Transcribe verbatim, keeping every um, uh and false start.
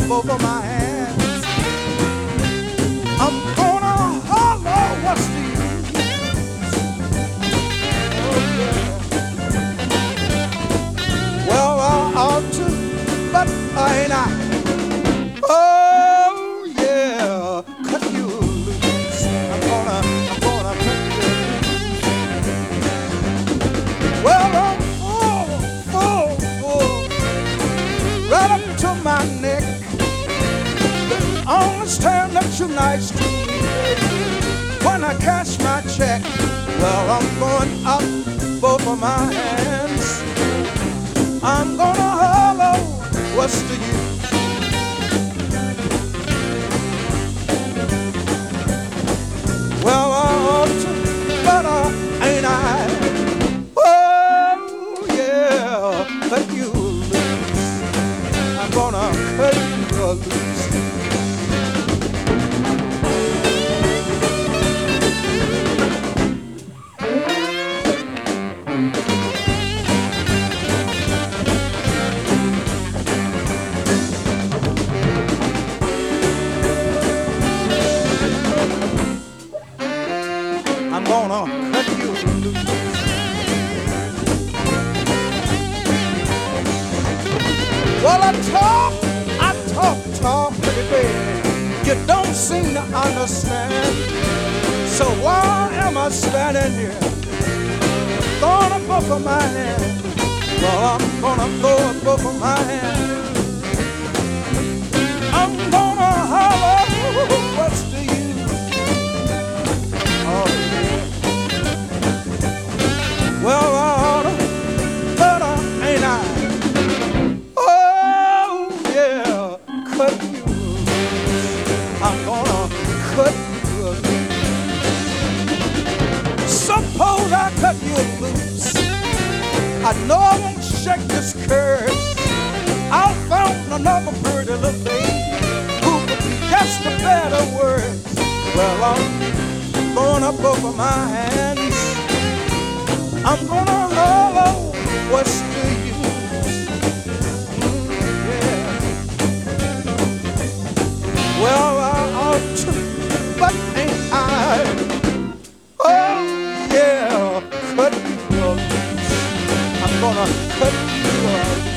both of my hands. I'm gonna holler, what's the use? Oh, yeah. Well, I ought to, but I ain't I. Oh, yeah, cut you loose. I'm gonna, I'm gonna cut you loose. Well, I'm full, full, full, right up to my neck. Understand that you're nice to me when I cash my check. Well, I'm going up both of my hands. I'm gonna holler, what's the use? Well, I ought to, but I ain't I. Oh, yeah, cut you loose. I'm gonna cut you loose. I'm gonna cut you loose. Well, I talk, I talk, talk, baby. You don't seem to understand. So why am I standing here, throwing up both of my hands? Well, I'm gonna throw up both of my hands. I'm gonna holler, what's the use? Oh, yeah. Well, I oughta, but I ain't I. Oh, yeah, cut you loose. I'm gonna cut you loose. Suppose I cut you loose. I know I won't shake this curse. I'll find another pretty little lady who could be just a better word. Well, I'm going up over my hands. I'm gonna holler, what's the use? Mm, yeah. Well, I ought to, but ain't I? Oh, yeah, cut you loose. I'm gonna cut you loose.